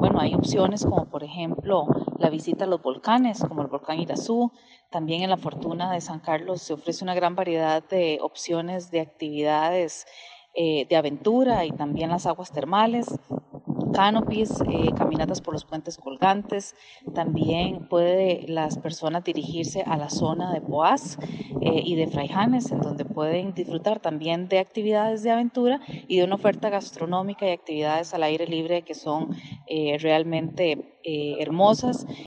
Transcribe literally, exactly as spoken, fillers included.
bueno, hay opciones como por ejemplo la visita a los volcanes, como el volcán Irazú. También en la Fortuna de San Carlos se ofrece una gran variedad de opciones de actividades eh, de aventura y también las aguas termales, canopies, eh, caminatas por los puentes colgantes. También puede las personas dirigirse a la zona de Poás eh, y de Fraijanes, en donde pueden disfrutar también de actividades de aventura y de una oferta gastronómica y actividades al aire libre que son eh, realmente eh, hermosas